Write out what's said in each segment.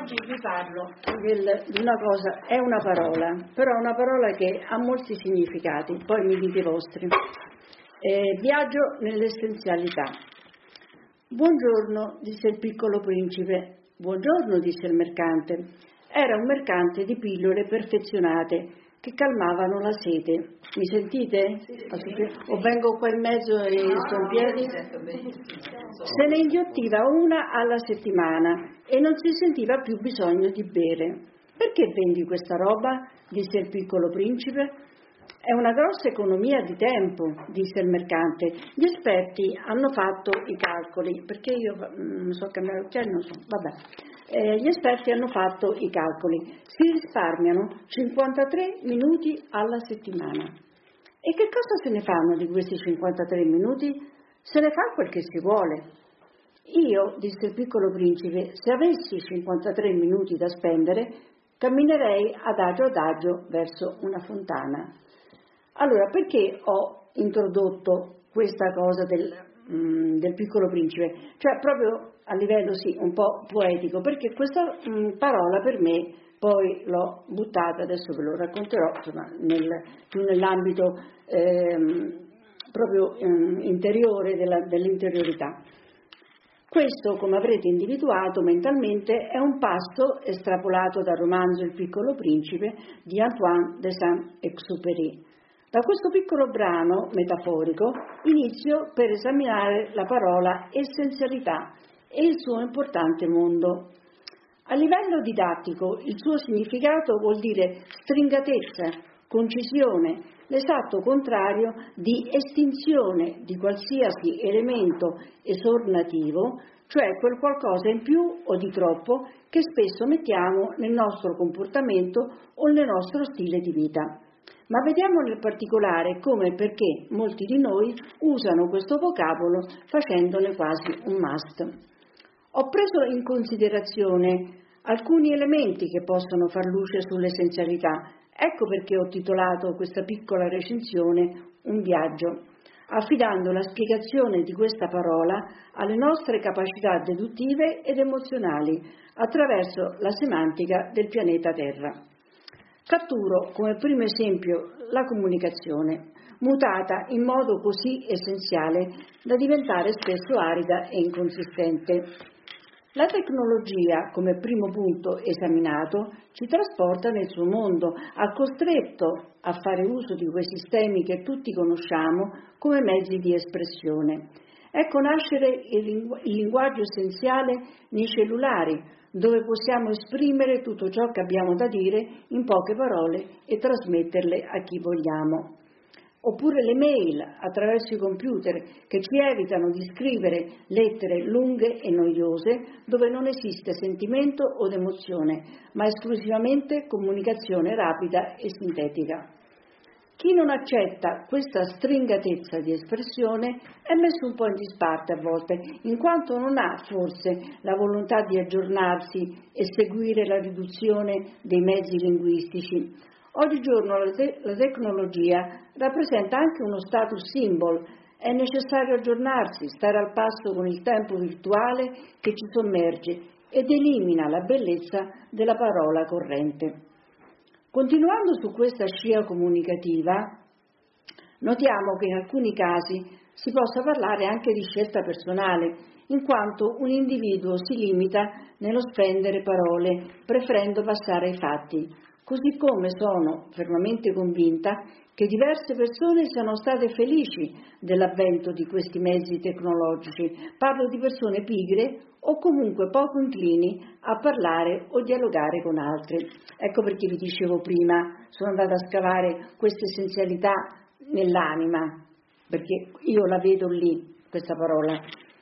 Oggi vi parlo di una cosa, è una parola, però è una parola che ha molti significati, poi mi dite i vostri. Viaggio nell'essenzialità. Buongiorno, disse il piccolo principe. Buongiorno, disse il mercante. Era un mercante di pillole perfezionate che calmavano la sete. Mi sentite? O vengo qua in mezzo e sto in piedi? Se ne inghiottiva una alla settimana e non si sentiva più bisogno di bere. Perché vendi questa roba? Disse il piccolo principe. È una grossa economia di tempo, disse il mercante. Gli esperti hanno fatto i calcoli, perché io non so cambiare occhiali, non so, vabbè. Gli esperti hanno fatto i calcoli. Si risparmiano 53 minuti alla settimana. E che cosa se ne fanno di questi 53 minuti? Se ne fa quel che si vuole. Io, disse il piccolo principe, se avessi 53 minuti da spendere, camminerei adagio verso una fontana. Allora, perché ho introdotto questa cosa del piccolo principe? Cioè, proprio a livello, sì, un po' poetico, perché questa parola per me, poi l'ho buttata, adesso ve lo racconterò, insomma, più nell'ambito proprio interiore dell'interiorità. Questo, come avrete individuato mentalmente, è un passo estrapolato dal romanzo Il piccolo principe di Antoine de Saint-Exupéry. Da questo piccolo brano metaforico inizio per esaminare la parola essenzialità e il suo importante mondo. A livello didattico il suo significato vuol dire stringatezza, concisione, l'esatto contrario di estinzione di qualsiasi elemento esornativo, cioè quel qualcosa in più o di troppo che spesso mettiamo nel nostro comportamento o nel nostro stile di vita. Ma vediamo nel particolare come e perché molti di noi usano questo vocabolo facendone quasi un must. Ho preso in considerazione alcuni elementi che possono far luce sull'essenzialità. Ecco perché ho titolato questa piccola recensione Un viaggio, affidando la spiegazione di questa parola alle nostre capacità deduttive ed emozionali attraverso la semantica del pianeta Terra. Catturo come primo esempio la comunicazione, mutata in modo così essenziale da diventare spesso arida e inconsistente. La tecnologia, come primo punto esaminato, ci trasporta nel suo mondo, ha costretto a fare uso di quei sistemi che tutti conosciamo come mezzi di espressione. Ecco nascere il linguaggio essenziale nei cellulari, dove possiamo esprimere tutto ciò che abbiamo da dire in poche parole e trasmetterle a chi vogliamo. Oppure le mail attraverso i computer che ci evitano di scrivere lettere lunghe e noiose dove non esiste sentimento o emozione, ma esclusivamente comunicazione rapida e sintetica. Chi non accetta questa stringatezza di espressione è messo un po' in disparte a volte, in quanto non ha forse la volontà di aggiornarsi e seguire la riduzione dei mezzi linguistici. Oggigiorno la tecnologia rappresenta anche uno status symbol, è necessario aggiornarsi, stare al passo con il tempo virtuale che ci sommerge ed elimina la bellezza della parola corrente. Continuando su questa scia comunicativa, notiamo che in alcuni casi si possa parlare anche di scelta personale, in quanto un individuo si limita nello spendere parole, preferendo passare ai fatti, così come sono fermamente convinta che diverse persone siano state felici dell'avvento di questi mezzi tecnologici. Parlo di persone pigre o comunque poco inclini a parlare o dialogare con altri. Ecco perché vi dicevo prima, sono andata a scavare questa essenzialità nell'anima, perché io la vedo lì, questa parola.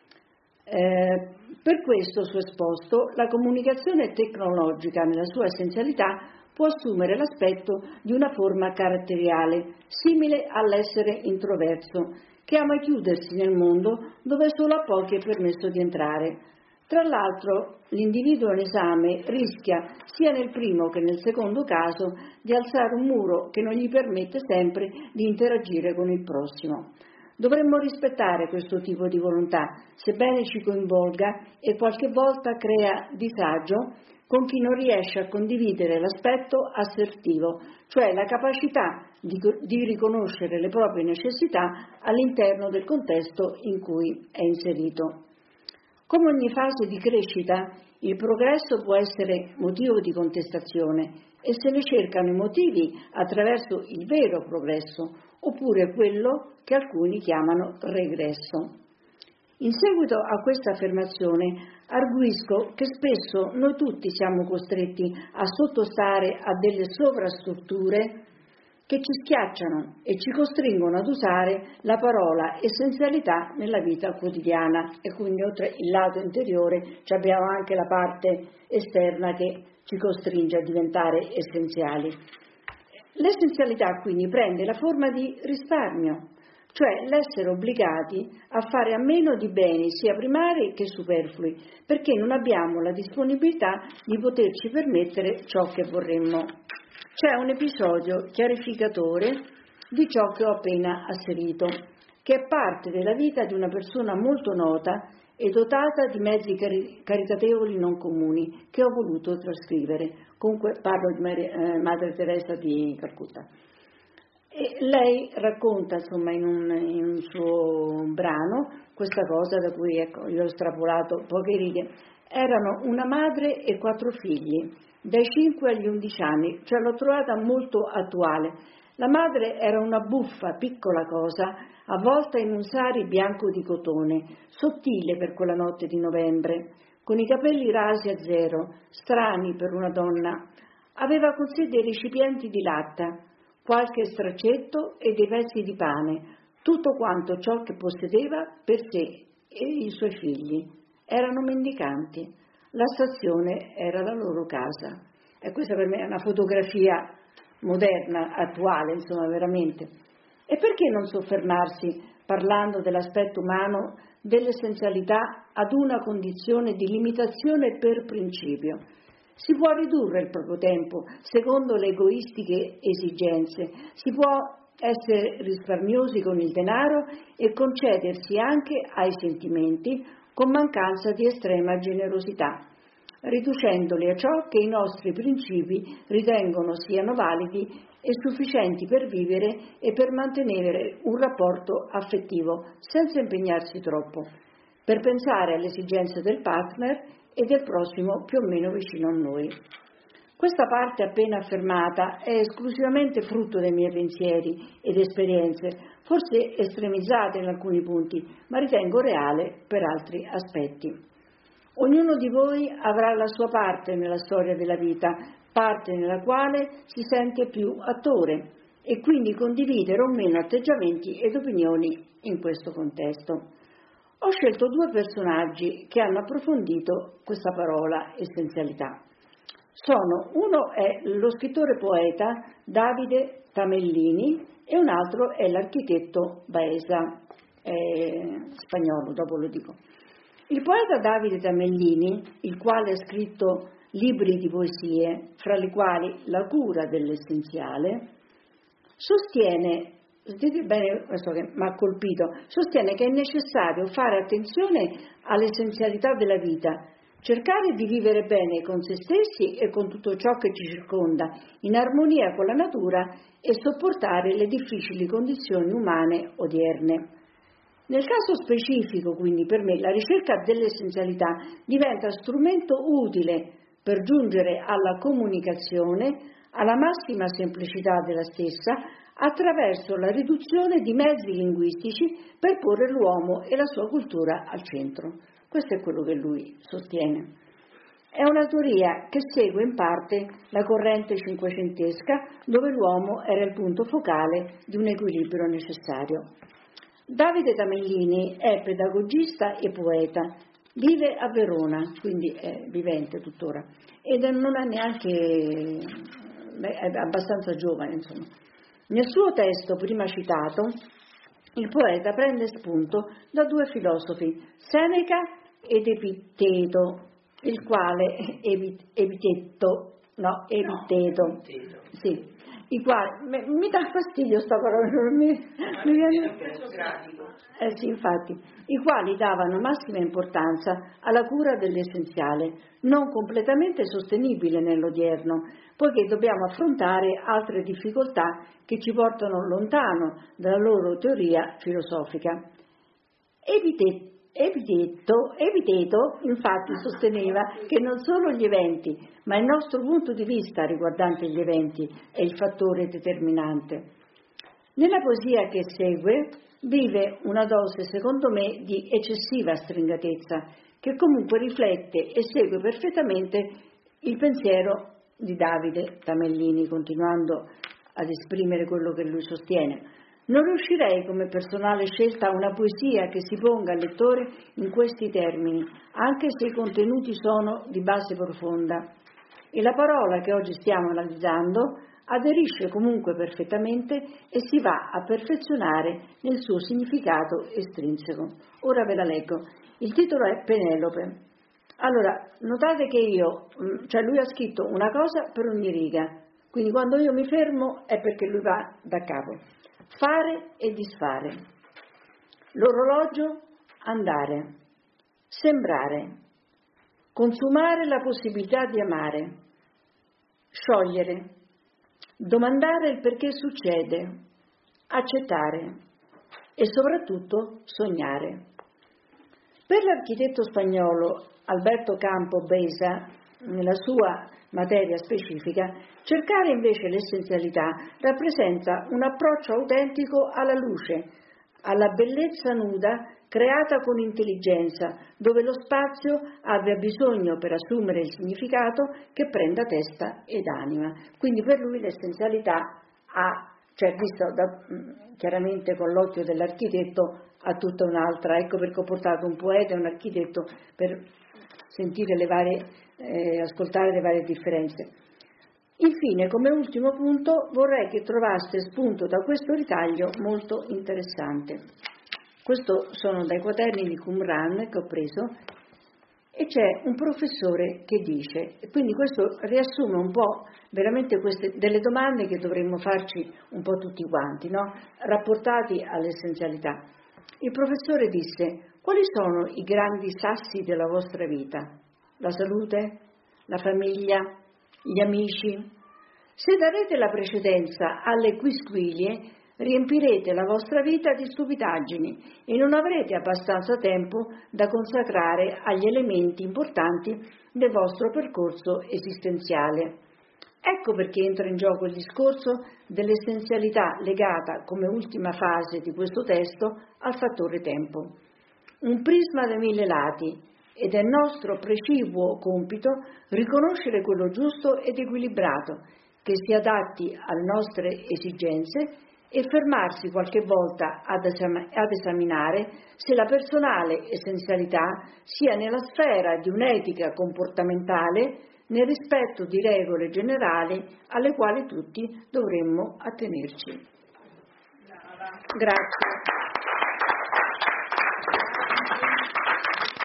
Per questo suo esposto, la comunicazione tecnologica nella sua essenzialità può assumere l'aspetto di una forma caratteriale, simile all'essere introverso, che ama chiudersi nel mondo dove solo a pochi è permesso di entrare. Tra l'altro, l'individuo in esame rischia, sia nel primo che nel secondo caso, di alzare un muro che non gli permette sempre di interagire con il prossimo. Dovremmo rispettare questo tipo di volontà, sebbene ci coinvolga e qualche volta crea disagio con chi non riesce a condividere l'aspetto assertivo, cioè la capacità di riconoscere le proprie necessità all'interno del contesto in cui è inserito. Come ogni fase di crescita, il progresso può essere motivo di contestazione e se ne cercano i motivi attraverso il vero progresso, oppure quello che alcuni chiamano regresso. In seguito a questa affermazione arguisco che spesso noi tutti siamo costretti a sottostare a delle sovrastrutture che ci schiacciano e ci costringono ad usare la parola essenzialità nella vita quotidiana, e quindi oltre il lato interiore abbiamo anche la parte esterna che ci costringe a diventare essenziali. L'essenzialità quindi prende la forma di risparmio, cioè l'essere obbligati a fare a meno di beni sia primari che superflui, perché non abbiamo la disponibilità di poterci permettere ciò che vorremmo. C'è un episodio chiarificatore di ciò che ho appena asserito, che è parte della vita di una persona molto nota e dotata di mezzi caritatevoli non comuni, che ho voluto trascrivere. Comunque parlo di Madre Teresa di Calcutta. E lei racconta, insomma, in un suo brano questa cosa, da cui io ho strapolato poche righe. Erano una madre e 4 figli, dai 5 agli 11 anni, cioè l'ho trovata molto attuale. La madre era una buffa, piccola cosa, avvolta in un sari bianco di cotone, sottile per quella notte di novembre, con i capelli rasi a zero, strani per una donna. Aveva con sé dei recipienti di latta, qualche straccetto e dei pezzi di pane, tutto quanto ciò che possedeva per sé e i suoi figli. Erano mendicanti. La stazione era la loro casa. E questa per me è una fotografia moderna, attuale, insomma, veramente. E perché non soffermarsi, parlando dell'aspetto umano, dell'essenzialità ad una condizione di limitazione per principio? Si può ridurre il proprio tempo secondo le egoistiche esigenze, si può essere risparmiosi con il denaro e concedersi anche ai sentimenti con mancanza di estrema generosità, riducendoli a ciò che i nostri principi ritengono siano validi e sufficienti per vivere e per mantenere un rapporto affettivo senza impegnarsi troppo, per pensare alle esigenze del partner e del prossimo più o meno vicino a noi. Questa parte appena affermata è esclusivamente frutto dei miei pensieri ed esperienze, forse estremizzate in alcuni punti, ma ritengo reale per altri aspetti. Ognuno di voi avrà la sua parte nella storia della vita, parte nella quale si sente più attore e quindi condividere o meno atteggiamenti ed opinioni in questo contesto. Ho scelto 2 personaggi che hanno approfondito questa parola essenzialità. Uno è lo scrittore poeta Davide Tamellini e un altro è l'architetto Baeza, spagnolo, dopo lo dico. Il poeta Davide Tamellini, il quale ha scritto libri di poesie, fra le quali La cura dell'essenziale, sostiene, sentite bene questo che mi ha colpito, sostiene che è necessario fare attenzione all'essenzialità della vita, cercare di vivere bene con se stessi e con tutto ciò che ci circonda, in armonia con la natura e sopportare le difficili condizioni umane odierne. Nel caso specifico, quindi, per me, la ricerca dell'essenzialità diventa strumento utile per giungere alla comunicazione, alla massima semplicità della stessa, attraverso la riduzione di mezzi linguistici per porre l'uomo e la sua cultura al centro. Questo è quello che lui sostiene. È una teoria che segue in parte la corrente cinquecentesca, dove l'uomo era il punto focale di un equilibrio necessario. Davide Tamellini è pedagogista e poeta, vive a Verona, quindi è vivente tuttora, ed non ha neanche, è abbastanza giovane, insomma. Nel suo testo prima citato, il poeta prende spunto da 2 filosofi, Seneca ed Epitteto, i quali, mi dà fastidio sta parola, mi viene... sì, infatti, i quali davano massima importanza alla cura dell'essenziale, non completamente sostenibile nell'odierno, poiché dobbiamo affrontare altre difficoltà che ci portano lontano dalla loro teoria filosofica. Epiteto infatti sosteneva che non solo gli eventi, ma il nostro punto di vista riguardante gli eventi è il fattore determinante. Nella poesia che segue vive una dose, secondo me, di eccessiva stringatezza, che comunque riflette e segue perfettamente il pensiero di Davide Tamellini, continuando ad esprimere quello che lui sostiene. Non riuscirei come personale scelta a una poesia che si ponga al lettore in questi termini, anche se i contenuti sono di base profonda. E la parola che oggi stiamo analizzando aderisce comunque perfettamente e si va a perfezionare nel suo significato estrinseco. Ora ve la leggo. Il titolo è Penelope. Allora, notate che lui ha scritto una cosa per ogni riga, quindi quando io mi fermo è perché lui va da capo. Fare e disfare, l'orologio andare, sembrare, consumare la possibilità di amare, sciogliere, domandare il perché succede, accettare e soprattutto sognare. Per l'architetto spagnolo Alberto Campo Baeza, nella sua materia specifica, cercare invece l'essenzialità rappresenta un approccio autentico alla luce, alla bellezza nuda creata con intelligenza, dove lo spazio abbia bisogno per assumere il significato che prenda testa ed anima. Quindi per lui l'essenzialità chiaramente con l'occhio dell'architetto, ha tutta un'altra, ecco perché ho portato un poeta e un architetto per sentire ascoltare le varie differenze. Infine, come ultimo punto, vorrei che trovaste spunto da questo ritaglio molto interessante. Questo sono dai quaderni di Qumran che ho preso, e c'è un professore che dice, quindi questo riassume un po' veramente delle domande che dovremmo farci un po' tutti quanti, no? Rapportati all'essenzialità. Il professore disse: quali sono i grandi sassi della vostra vita? La salute? La famiglia? Gli amici? Se darete la precedenza alle quisquilie, riempirete la vostra vita di stupidaggini e non avrete abbastanza tempo da consacrare agli elementi importanti del vostro percorso esistenziale. Ecco perché entra in gioco il discorso dell'essenzialità legata, come ultima fase di questo testo, al fattore tempo. Un prisma da 1000 lati, ed è nostro precipuo compito riconoscere quello giusto ed equilibrato, che si adatti alle nostre esigenze, e fermarsi qualche volta ad esaminare se la personale essenzialità sia nella sfera di un'etica comportamentale nel rispetto di regole generali alle quali tutti dovremmo attenerci. Grazie.